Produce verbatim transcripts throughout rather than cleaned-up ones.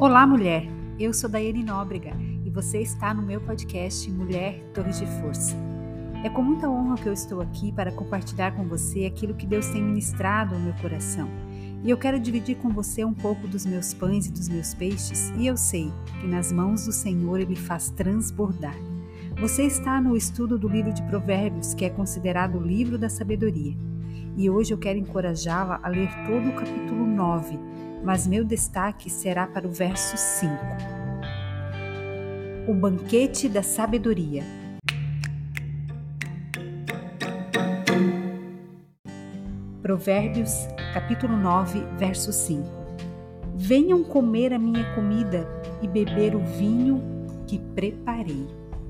Olá, mulher! Eu sou Daiane Nóbrega e você está no meu podcast Mulher Torre de Força. É com muita honra que eu estou aqui para compartilhar com você aquilo que Deus tem ministrado no meu coração. E eu quero dividir com você um pouco dos meus pães e dos meus peixes, e eu sei que nas mãos do Senhor Ele faz transbordar. Você está no estudo do livro de Provérbios, que é considerado o livro da sabedoria. E hoje eu quero encorajá-la a ler todo o capítulo nove, mas meu destaque será para o verso cinco. O banquete da sabedoria. Provérbios, capítulo nove, verso cinco. Venham comer a minha comida e beber o vinho que preparei.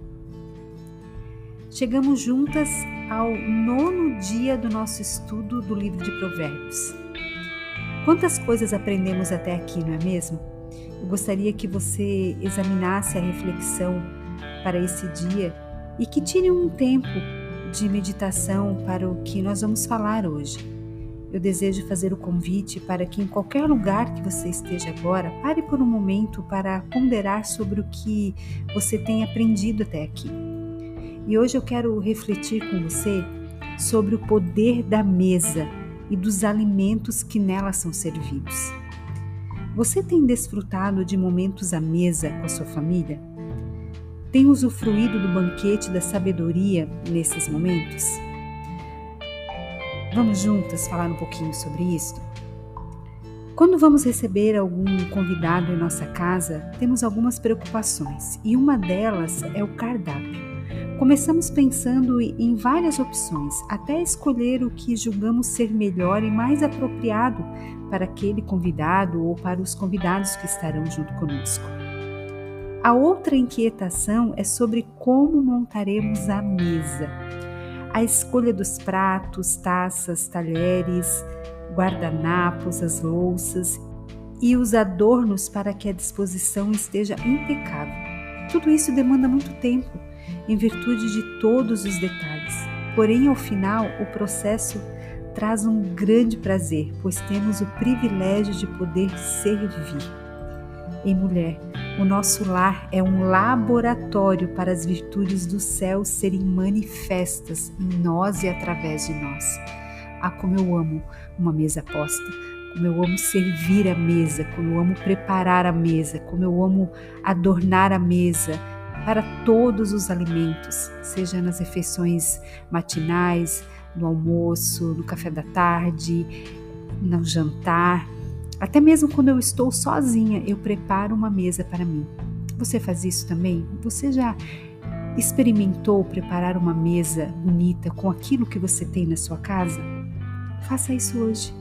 Chegamos juntas ao nono dia do nosso estudo do livro de Provérbios. Quantas coisas aprendemos até aqui, não é mesmo? Eu gostaria que você examinasse a reflexão para esse dia e que tire um tempo de meditação para o que nós vamos falar hoje. Eu desejo fazer o convite para que em qualquer lugar que você esteja agora, pare por um momento para ponderar sobre o que você tem aprendido até aqui. E hoje eu quero refletir com você sobre o poder da mesa e dos alimentos que nela são servidos. Você tem desfrutado de momentos à mesa com a sua família? Tem usufruído do banquete da sabedoria nesses momentos? Vamos juntas falar um pouquinho sobre isso? Quando vamos receber algum convidado em nossa casa, temos algumas preocupações e uma delas é o cardápio. Começamos pensando em várias opções, até escolher o que julgamos ser melhor e mais apropriado para aquele convidado ou para os convidados que estarão junto conosco. A outra inquietação é sobre como montaremos a mesa. A escolha dos pratos, taças, talheres, guardanapos, as louças e os adornos para que a disposição esteja impecável. Tudo isso demanda muito tempo, em virtude de todos os detalhes. Porém, ao final, o processo traz um grande prazer, pois temos o privilégio de poder servir. Em mulher, o nosso lar é um laboratório para as virtudes do céu serem manifestas em nós e através de nós. Ah, como eu amo uma mesa posta, como eu amo servir a mesa, como eu amo preparar a mesa, como eu amo adornar a mesa para todos os alimentos, seja nas refeições matinais, no almoço, no café da tarde, no jantar. Até mesmo quando eu estou sozinha, eu preparo uma mesa para mim. Você faz isso também? Você já experimentou preparar uma mesa bonita com aquilo que você tem na sua casa? Faça isso hoje.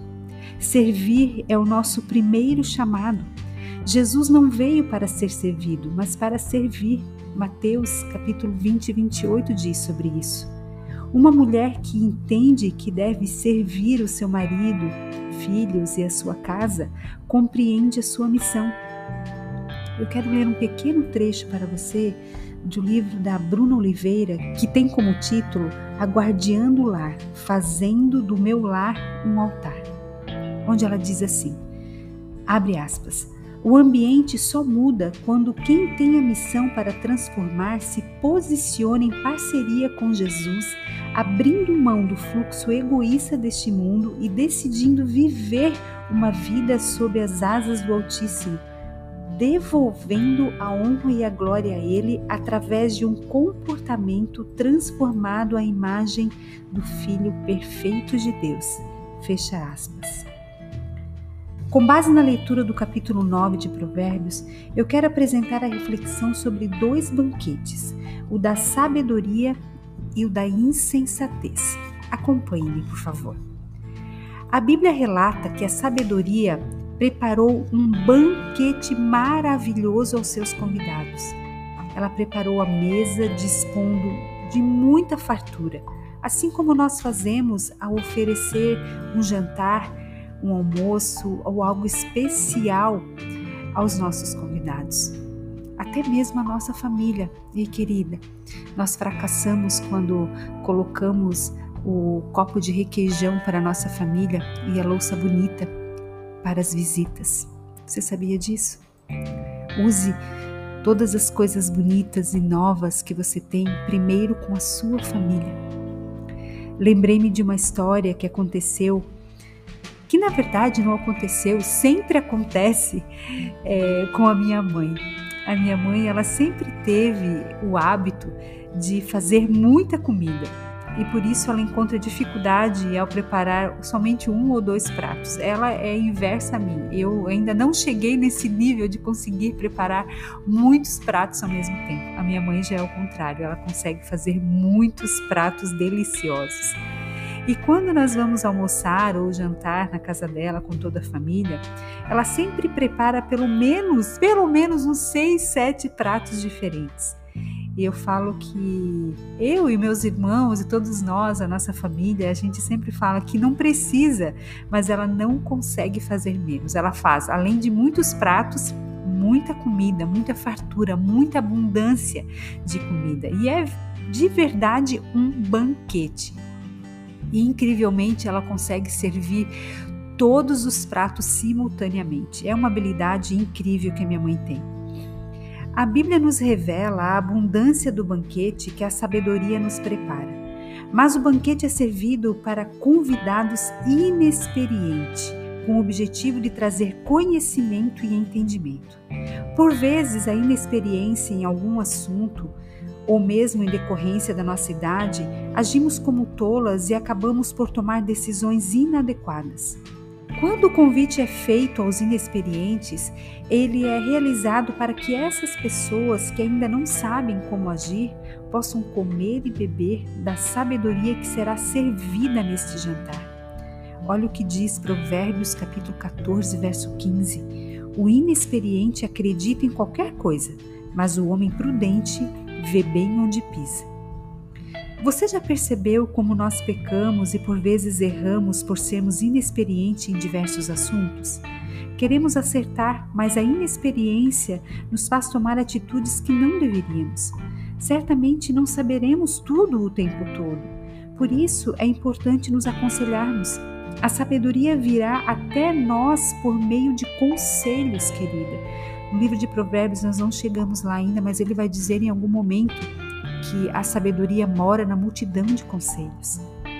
Servir é o nosso primeiro chamado. Jesus não veio para ser servido, mas para servir. Mateus capítulo vinte, vinte e oito diz sobre isso. Uma mulher que entende que deve servir o seu marido, filhos e a sua casa, compreende a sua missão. Eu quero ler um pequeno trecho para você do livro da Bruna Oliveira, que tem como título A Guardiã do Lar, fazendo do meu lar um altar, onde ela diz assim, abre aspas, o ambiente só muda quando quem tem a missão para transformar se posiciona em parceria com Jesus, abrindo mão do fluxo egoísta deste mundo e decidindo viver uma vida sob as asas do Altíssimo, devolvendo a honra e a glória a Ele através de um comportamento transformado à imagem do Filho perfeito de Deus. Fecha aspas. Com base na leitura do capítulo nove de Provérbios, eu quero apresentar a reflexão sobre dois banquetes, o da sabedoria e o da insensatez. Acompanhe-me, por favor. A Bíblia relata que a sabedoria preparou um banquete maravilhoso aos seus convidados. Ela preparou a mesa dispondo de muita fartura, assim como nós fazemos ao oferecer um jantar, um almoço ou algo especial aos nossos convidados. Até mesmo a nossa família, e querida, nós fracassamos quando colocamos o copo de requeijão para a nossa família e a louça bonita para as visitas. Você sabia disso? Use todas as coisas bonitas e novas que você tem primeiro com a sua família. Lembrei-me de uma história que aconteceu, que na verdade não aconteceu, sempre acontece é, com a minha mãe. A minha mãe, ela sempre teve o hábito de fazer muita comida e por isso ela encontra dificuldade ao preparar somente um ou dois pratos. Ela é inversa a mim, eu ainda não cheguei nesse nível de conseguir preparar muitos pratos ao mesmo tempo. A minha mãe já é o contrário, ela consegue fazer muitos pratos deliciosos. E quando nós vamos almoçar ou jantar na casa dela com toda a família, ela sempre prepara pelo menos, pelo menos uns seis, sete pratos diferentes. E eu falo que eu e meus irmãos e todos nós, a nossa família, a gente sempre fala que não precisa, mas ela não consegue fazer menos. Ela faz, além de muitos pratos, muita comida, muita fartura, muita abundância de comida. E é de verdade um banquete. E incrivelmente ela consegue servir todos os pratos simultaneamente. É uma habilidade incrível que a minha mãe tem. A Bíblia nos revela a abundância do banquete que a sabedoria nos prepara. Mas o banquete é servido para convidados inexperientes, com o objetivo de trazer conhecimento e entendimento. Por vezes, a inexperiência em algum assunto, ou mesmo em decorrência da nossa idade, agimos como tolas e acabamos por tomar decisões inadequadas. Quando o convite é feito aos inexperientes, ele é realizado para que essas pessoas que ainda não sabem como agir possam comer e beber da sabedoria que será servida neste jantar. Olha o que diz Provérbios capítulo quatorze, verso quinze. O inexperiente acredita em qualquer coisa, mas o homem prudente vê bem onde pisa. Você já percebeu como nós pecamos e por vezes erramos por sermos inexperientes em diversos assuntos? Queremos acertar, mas a inexperiência nos faz tomar atitudes que não deveríamos. Certamente não saberemos tudo o tempo todo. Por isso é importante nos aconselharmos. A sabedoria virá até nós por meio de conselhos, querida. No livro de Provérbios nós não chegamos lá ainda, mas ele vai dizer em algum momento que a sabedoria mora na multidão de conselhos.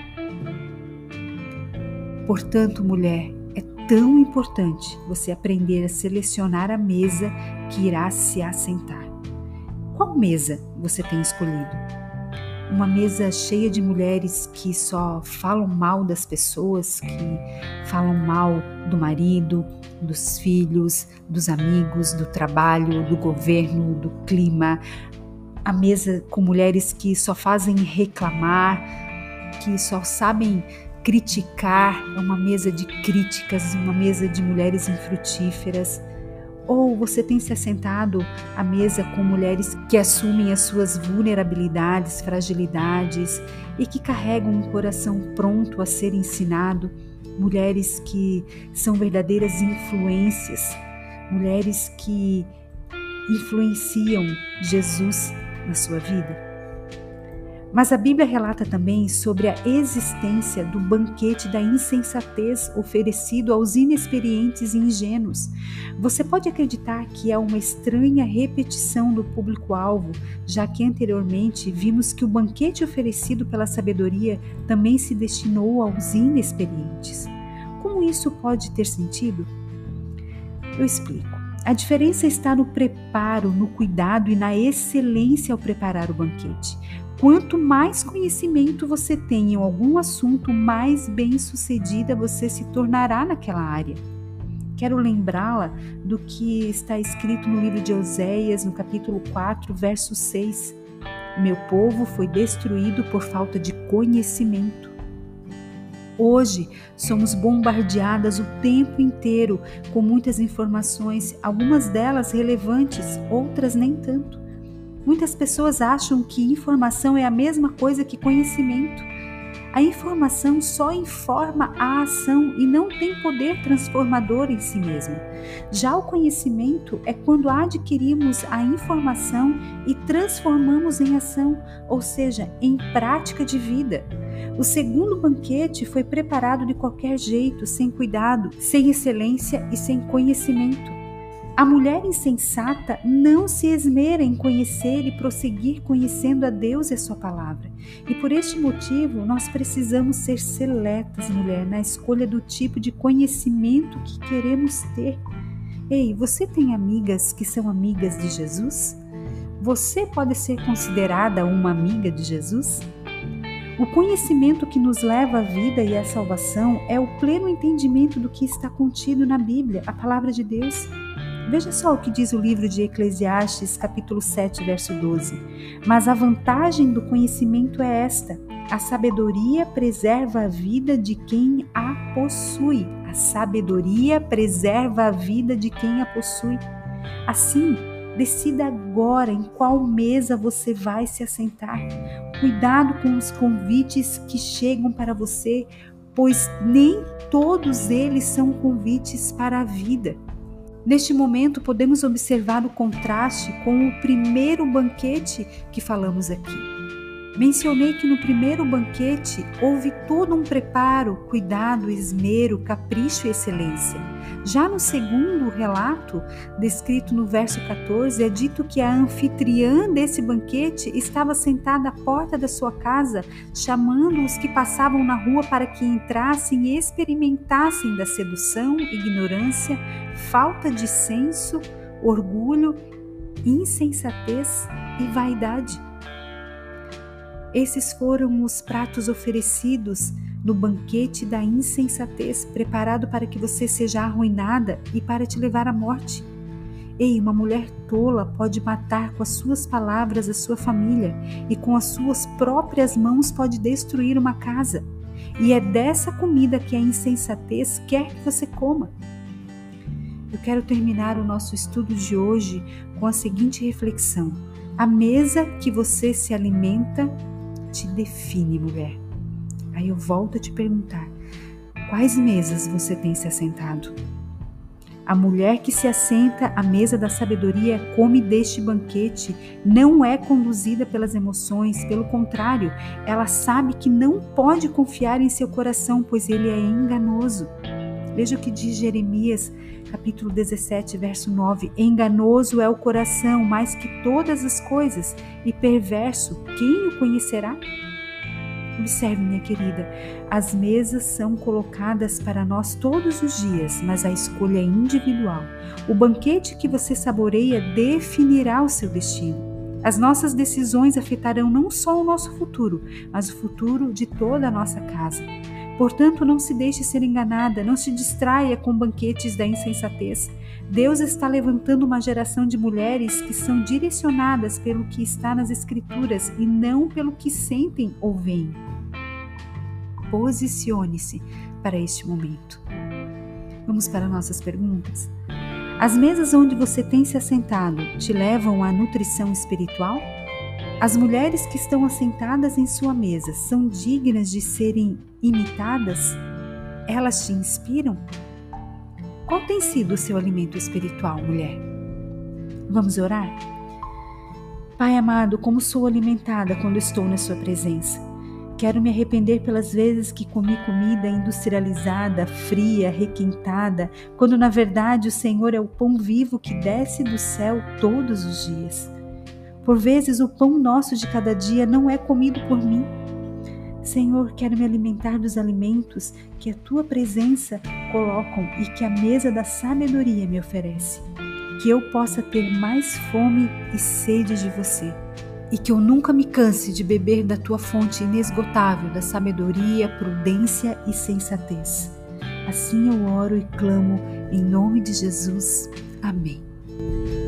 Portanto, mulher, é tão importante você aprender a selecionar a mesa que irá se assentar. Qual mesa você tem escolhido? Uma mesa cheia de mulheres que só falam mal das pessoas, que falam mal do marido, dos filhos, dos amigos, do trabalho, do governo, do clima. A mesa com mulheres que só fazem reclamar, que só sabem criticar, é uma mesa de críticas, uma mesa de mulheres infrutíferas. Ou você tem se assentado à mesa com mulheres que assumem as suas vulnerabilidades, fragilidades e que carregam um coração pronto a ser ensinado, mulheres que são verdadeiras influências, mulheres que influenciam Jesus na sua vida. Mas a Bíblia relata também sobre a existência do banquete da insensatez oferecido aos inexperientes e ingênuos. Você pode acreditar que é uma estranha repetição do público-alvo, já que anteriormente vimos que o banquete oferecido pela sabedoria também se destinou aos inexperientes. Como isso pode ter sentido? Eu explico. A diferença está no preparo, no cuidado e na excelência ao preparar o banquete. Quanto mais conhecimento você tem em algum assunto, mais bem-sucedida você se tornará naquela área. Quero lembrá-la do que está escrito no livro de Oséias, no capítulo quatro, verso seis. Meu povo foi destruído por falta de conhecimento. Hoje, somos bombardeadas o tempo inteiro com muitas informações, algumas delas relevantes, outras nem tanto. Muitas pessoas acham que informação é a mesma coisa que conhecimento. A informação só informa a ação e não tem poder transformador em si mesma. Já o conhecimento é quando adquirimos a informação e transformamos em ação, ou seja, em prática de vida. O segundo banquete foi preparado de qualquer jeito, sem cuidado, sem excelência e sem conhecimento. A mulher insensata não se esmera em conhecer e prosseguir conhecendo a Deus e a sua palavra. E por este motivo, nós precisamos ser seletas, mulher, na escolha do tipo de conhecimento que queremos ter. Ei, você tem amigas que são amigas de Jesus? Você pode ser considerada uma amiga de Jesus? O conhecimento que nos leva à vida e à salvação é o pleno entendimento do que está contido na Bíblia, a palavra de Deus. Veja só o que diz o livro de Eclesiastes, capítulo sete, verso doze. Mas a vantagem do conhecimento é esta: a sabedoria preserva a vida de quem a possui. A sabedoria preserva a vida de quem a possui. Assim, decida agora em qual mesa você vai se assentar. Cuidado com os convites que chegam para você, pois nem todos eles são convites para a vida. Neste momento, podemos observar o contraste com o primeiro banquete que falamos aqui. Mencionei que no primeiro banquete houve todo um preparo, cuidado, esmero, capricho e excelência. Já no segundo relato, descrito no verso quatorze, é dito que a anfitriã desse banquete estava sentada à porta da sua casa, chamando os que passavam na rua para que entrassem e experimentassem da sedução, ignorância, falta de senso, orgulho, insensatez e vaidade. Esses foram os pratos oferecidos no banquete da insensatez, preparado para que você seja arruinada e para te levar à morte. Ei, uma mulher tola pode matar com as suas palavras a sua família e com as suas próprias mãos pode destruir uma casa. E é dessa comida que a insensatez quer que você coma. Eu quero terminar o nosso estudo de hoje com a seguinte reflexão: a mesa que você se alimenta te define, mulher. Aí eu volto a te perguntar: quais mesas você tem se assentado? A mulher que se assenta à mesa da sabedoria come deste banquete, não é conduzida pelas emoções, pelo contrário, ela sabe que não pode confiar em seu coração, pois ele é enganoso. Veja o que diz Jeremias, capítulo dezessete, verso nove. Enganoso é o coração mais que todas as coisas, e perverso, quem o conhecerá? Observe, minha querida, as mesas são colocadas para nós todos os dias, mas a escolha é individual. O banquete que você saboreia definirá o seu destino. As nossas decisões afetarão não só o nosso futuro, mas o futuro de toda a nossa casa. Portanto, não se deixe ser enganada, não se distraia com banquetes da insensatez. Deus está levantando uma geração de mulheres que são direcionadas pelo que está nas Escrituras e não pelo que sentem ou veem. Posicione-se para este momento. Vamos para nossas perguntas? As mesas onde você tem se assentado te levam à nutrição espiritual? As mulheres que estão assentadas em sua mesa são dignas de serem imitadas? Elas te inspiram? Qual tem sido o seu alimento espiritual, mulher? Vamos orar? Pai amado, como sou alimentada quando estou na sua presença? Quero me arrepender pelas vezes que comi comida industrializada, fria, requentada, quando na verdade o Senhor é o pão vivo que desce do céu todos os dias. Por vezes o pão nosso de cada dia não é comido por mim. Senhor, quero me alimentar dos alimentos que a Tua presença colocam e que a mesa da sabedoria me oferece. Que eu possa ter mais fome e sede de Você. E que eu nunca me canse de beber da Tua fonte inesgotável da sabedoria, prudência e sensatez. Assim eu oro e clamo em nome de Jesus. Amém.